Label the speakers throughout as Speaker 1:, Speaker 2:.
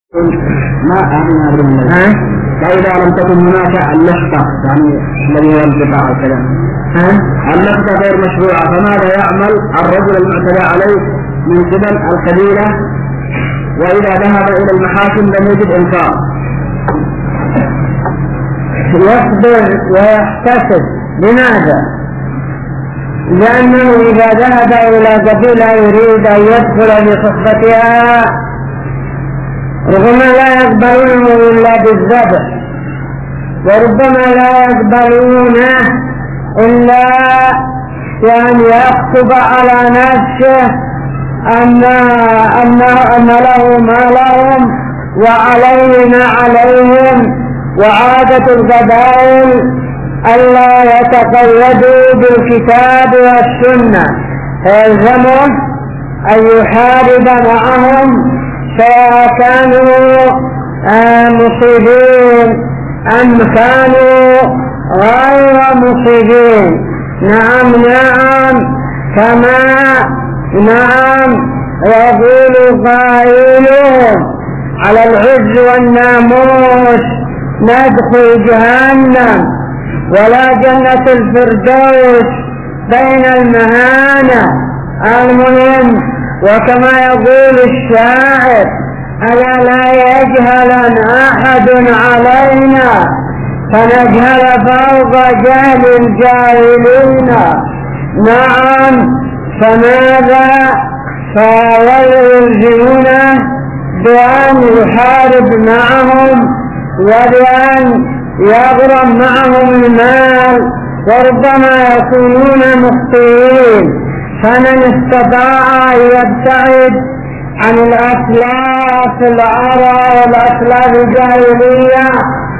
Speaker 1: ما أعلم بالله. فإذا لم تكن هناك اللقطة يعني الذي هو الانقطاع الكلام اللقطة غير مشروعة، فماذا يعمل الرجل المعتدى عليه من قبل القبيلة وإذا ذهب إلى المحاكم لم يجد إنكار؟
Speaker 2: يصبر ويحتسب. لماذا؟ لأنه إذا ذهب إلى قبيلة يريد أن يدخل بصحبتها ربما لا يقبلونه إلا بالذبح، وربما لا يقبلونه إلا بأن يكتب على نفسه أن له ما لهم وعليه ما عليهم، وعادة القبائل ألا يتقيدوا بالكتاب والسنة، فيلزمه أن يحارب معهم سواء كانوا مصيبين أم كانوا غير مصيبين. نعم كما يقول قائلهم على العز والناموس ندخل جهنم ولا جنة الفردوس بين المهانة. المهم، وكما يقول الشاعر ألا لا يجهل أحد علينا فنجهل فوق جهل الجاهلين. نعم، فماذا؟ فيلزمونه بأن يحارب معهم وبأن يغرم معهم المال، وربما يكونون مخطئين. فمن استطاع أن يبتعد عن الأسلاف العرى والأسلاف الجاهلية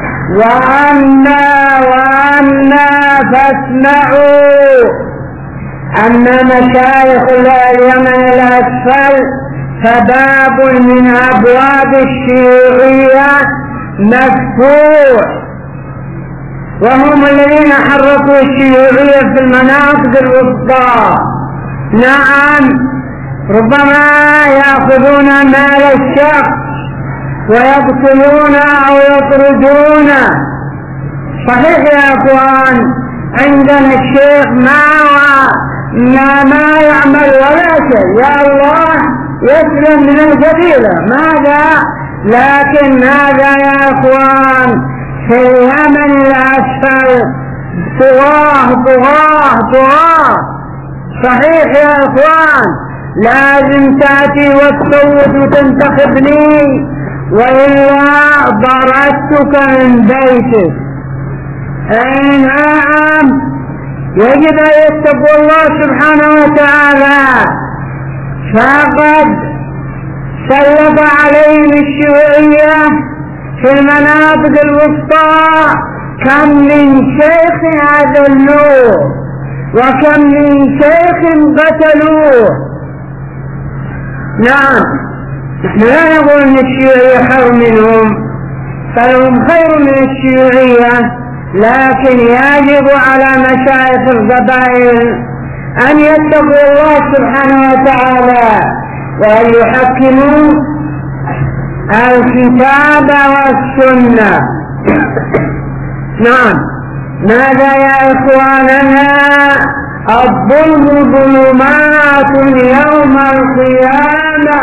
Speaker 2: وأنا فاسمعوا أن مشايخ اليمن الأسفل فباب من أبواب الشيوعية مفتوح، وهم الذين حركوا الشيوعية في المناطق الوسطى. نعم، ربما يأخذون مال الشخص ويقتلون أو يطردون. صحيح يا أخوان، عندنا الشيخ ما يعمل ولا شيء، يا الله يسلم من القبيلة. ماذا؟ لكن ماذا يا أخوان؟ في اليمن الأسفل طغاة. صحيح يا أخوان، لازم تأتي وتصوت وتنتخبني وإلا ضربتك من بيتك. أي نعم، يجب أن يتقوا الله سبحانه وتعالى، فقد سلط عليهم الشيوعية في المناطق الوسطى. كم من شيخ أذلوه وكم من شيخ قتلوه. نعم، نحن لا نقول ان الشيوعية خير منهم، فهم خير من الشيوعية، لكن يجب على مشايخ القبائل ان يتقوا الله سبحانه وتعالى وان يحكموا الكتاب والسنة. نعم، ماذا يا إخواننا؟ الظلم ظلمات يوم القيامة،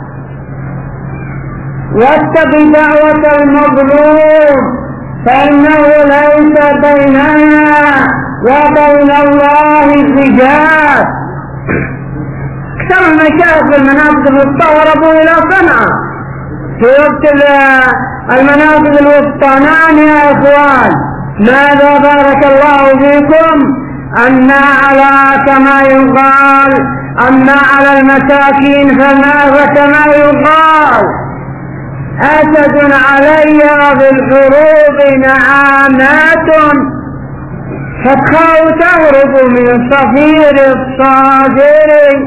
Speaker 2: واتق دعوة المظلوم فإنه ليس بينها وبين الله حجاب. أكثر المشايخ في المناطق الوسطى هربوا إلى صنعاء في وقت المناطق الوسطى. نعم يا إخوان، ماذا بارك الله فيكم؟ أن على كما يقال أن على المساكين فماذا كما يقال أسد علي بالحروب نعامات فتخاو تهرب من صفير الصادر.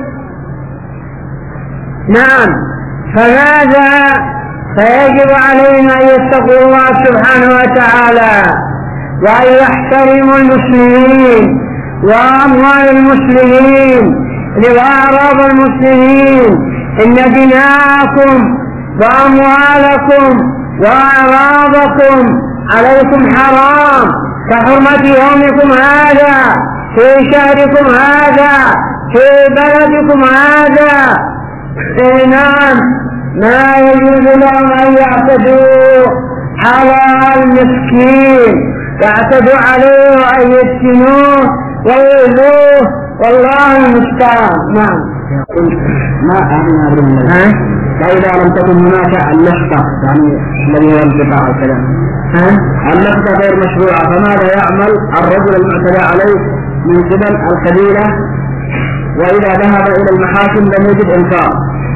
Speaker 2: نعم، فماذا؟ فيجب علينا أن يتقوا الله سبحانه وتعالى وأن يحترموا المسلمين وأموال المسلمين وأعراض المسلمين. إن دماءكم وأموالكم وأعراضكم عليكم حرام كحرمة يومكم هذا في شهركم هذا في بلدكم هذا. نعم، ما يجوز لهم أن يعتدوا على المسكين، يعتدوا عليه وأن يفتنوه ويؤذوه، والله المستعان. نعم.
Speaker 1: ما أعلم بالله. فإذا لم تكن هناك اللحظة، يعني الذي هو الانقطاع الكلام، اللحظة غير مشروعة، فماذا يعمل الرجل المعتدى عليه من قبل القبيلة؟ وإذا ذهب إلى المحاكم لم يجد إنكار،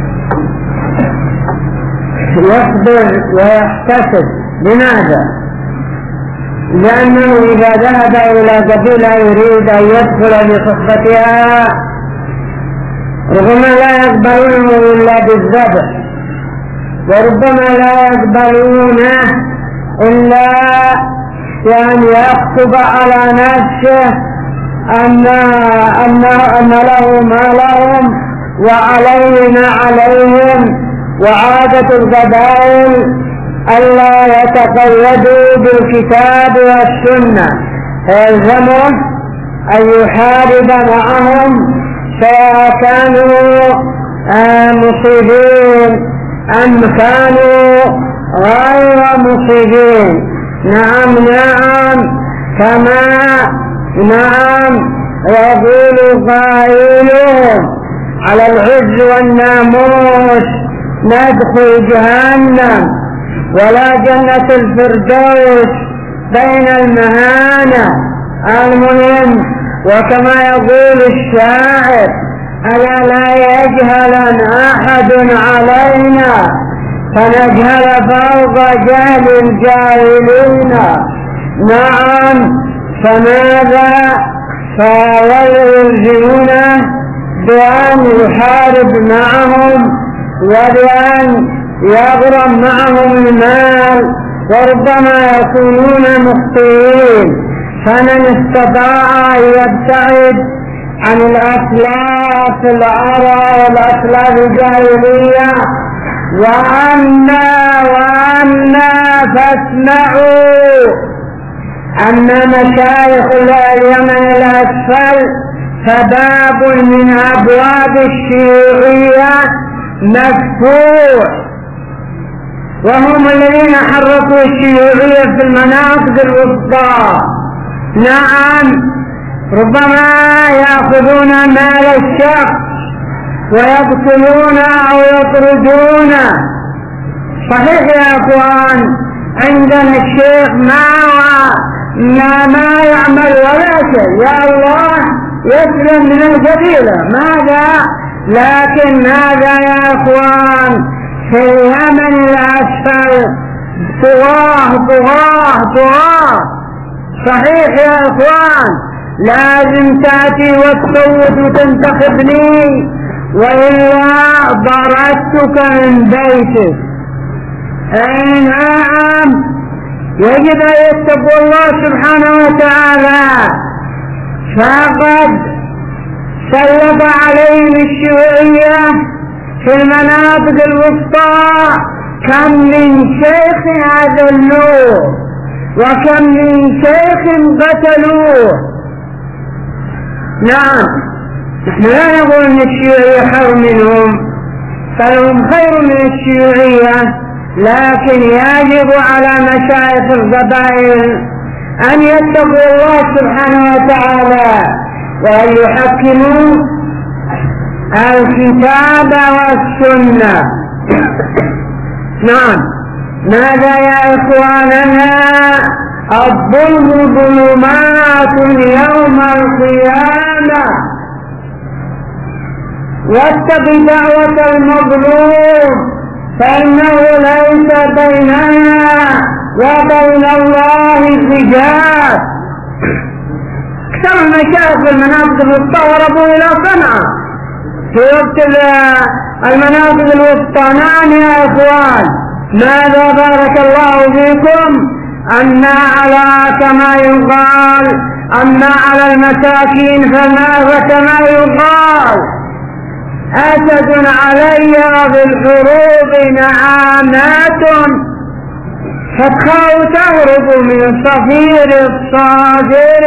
Speaker 2: يصبر ويحتسب. لماذا؟ لأنه إذا ذهب إلى قبيلة يريد أن يدخل بصحبتها ربما لا يقبلونه إلا بالذبح، وربما لا يقبلونه إلا يعني يكتب على نفسه أن له ما لهم وعلينا عليهم. وعادة القبائل ألا يتقيدوا بالكتاب والسنة، فيلزمه أن يحارب معهم سواء كانوا مصيبين أم كانوا غير مصيبين. نعم كما يقول قائلهم على العز والناموس ندخل جهنم ولا جنة الفردوس بين المهانة. المهم، وكما يقول الشاعر: ألا لا يجهل أحد علينا فنجهل فوق جهل الجاهلين. نعم، فماذا؟ فيلزمونه بأن يحارب معهم وبأن يغرم معهم المال، وربما يكونون مخطئين. فمن استطاع أن يبتعد عن الأسلاف العرى والأسلاف الجاهلية. وأما فاسمعوا أن مشايخ اليمن الأسفل فباب من أبواب الشيوعية مفتوح، وهم الذين حركوا الشيوعية في المناطق الوسطى. نعم، ربما يأخذون مال الشخص ويقتلون أو يطردون. صحيح يا أخوان، عندنا الشيخ ما يعمل ولا شيء، يا الله يسلم من القبيلة ماذا؟ لكن هذا يا أخوان في اليمن الأسفل طغاة. صحيح يا أخوان، لازم تأتي وتصوت وتنتخبني وإلا ضربتك من بيتك. أي نعم، يجب أن يتقوا الله سبحانه وتعالى، فقد سلط عليهم الشيوعية في المناطق الوسطى. كم من شيخ أذلوه وكم من شيخ قتلوه. نعم، نحن لا نقول أن الشيوعية خير منهم، فهم خير من الشيوعية، لكن يجب على مشايخ القبائل أن يتقوا الله سبحانه وتعالى وأن يحكموا الكتاب والسنة. نعم، ماذا يا إخواننا؟ الظلم ظلمات يوم القيامة، واتق دعوة المظلوم فإنه ليس بيننا وبين الله حجاب. أكثر المشايخ في المناطق الوسطى هربوا إلى صنعاء في وقت المناطق الوسطى. نعم يا إخوان، ماذا بارك الله فيكم؟ أن على كما يقال أن على المساكين فماذا كما يقال. أسد علي بالحروب نعامات فتخاء تهرب من صفير الصادر.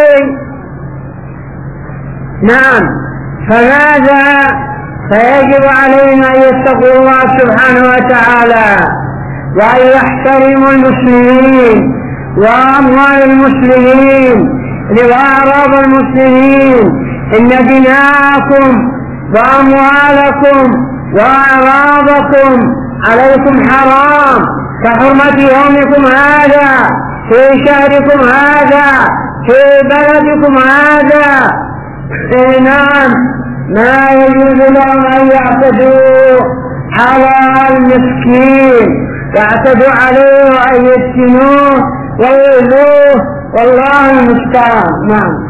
Speaker 2: نعم، فماذا؟ فيجب علينا أن يتقوا الله سبحانه وتعالى وأن يحترموا المسلمين وأموال المسلمين وأعراض المسلمين. إن دماءكم وأموالكم وأعراضكم عليكم حرام كحرمة يومكم هذا في شهركم هذا في بلدكم هذا. نعم، ما يجوز لهم أن يعتدوا على المسكين، يعتدوا عليه وأن يفتنوه ويؤذوه، والله المستعان. نعم.